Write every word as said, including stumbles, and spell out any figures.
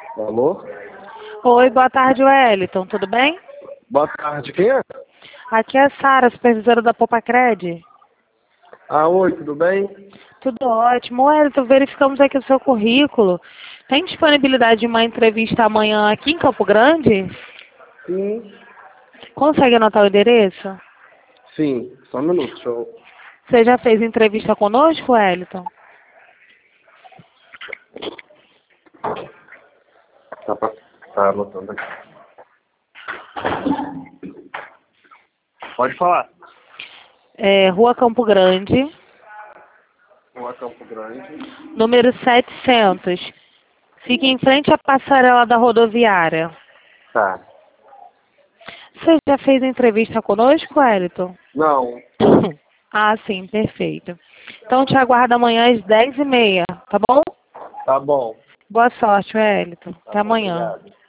Alô? Oi, boa tarde, Wellington. Tudo bem? Boa tarde, quem é? Aqui é a Sara, supervisora da Popacred. Ah, oi, tudo bem? Tudo ótimo. Wellington, verificamos aqui o seu currículo. Tem disponibilidade de uma entrevista amanhã aqui em Campo Grande? Sim. Consegue anotar o endereço? Sim, só um minuto, deixa eu... Você já fez entrevista conosco, Wellington? Tá, pra... tá anotando aqui. Pode falar. É, Rua Campo Grande, Rua Campo Grande. número setecentos. Fica em frente à passarela da rodoviária. Tá. Você já fez entrevista conosco, Wellington? Não. Ah, sim, perfeito. Então te aguardo amanhã às dez e meia, tá bom? Tá bom. Boa sorte, Wellington. Tá Até bom, amanhã. obrigado.